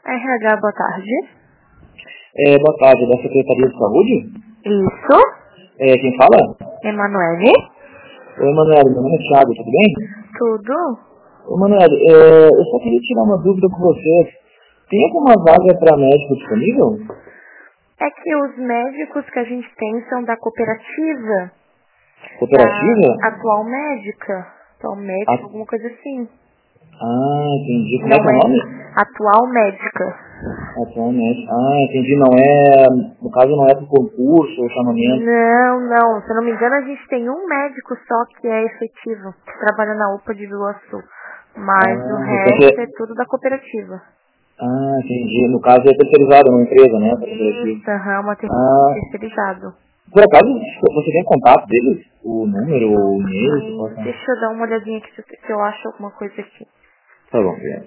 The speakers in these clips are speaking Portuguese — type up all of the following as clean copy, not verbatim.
RH, boa tarde. Boa tarde, da Secretaria de Saúde? Isso. Quem fala? Emanuele. Oi, Emanuele, meu nome é Thiago, tudo bem? Tudo? Ô, Emanuele, eu só queria tirar uma dúvida com você. Tem alguma vaga para médico disponível? É que os médicos que a gente tem são da cooperativa. Cooperativa? Da Atual Médica. Atual Médica, alguma coisa assim. Entendi. Como é Não que é o é nome? Atual Médica. Atualmente. Entendi. Não é, no caso não é para concurso ou chamamento. Não. Se eu não me engano, a gente tem um médico só que é efetivo, que trabalha na UPA de Vila Sul. Mas o resto é tudo da cooperativa. Entendi. No caso é terceirizado numa empresa, né? Isso, uma terceirizado. Por acaso, você tem contato deles? O número, o e-mail? Deixa eu dar uma olhadinha aqui se eu acho alguma coisa aqui. Tá bom, obrigado.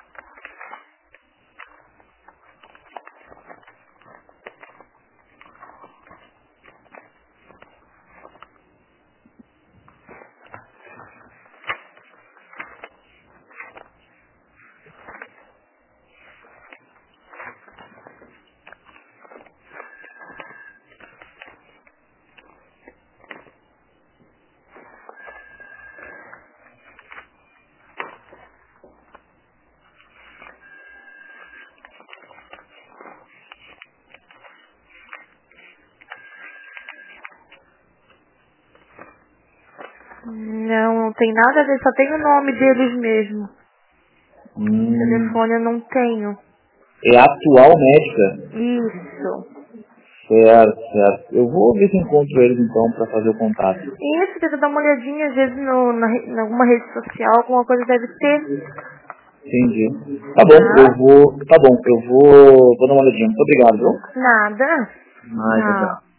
Não tem nada a ver, só tem o nome deles mesmo. Telefone eu não tenho. É Atual Médica? Isso. Certo. Eu vou ver se encontro eles então para fazer o contato. Isso, tenta dar uma olhadinha, às vezes em alguma rede social, alguma coisa deve ter. Entendi. Tá bom, eu vou dar uma olhadinha. Muito obrigado, viu? Nada. Tchau.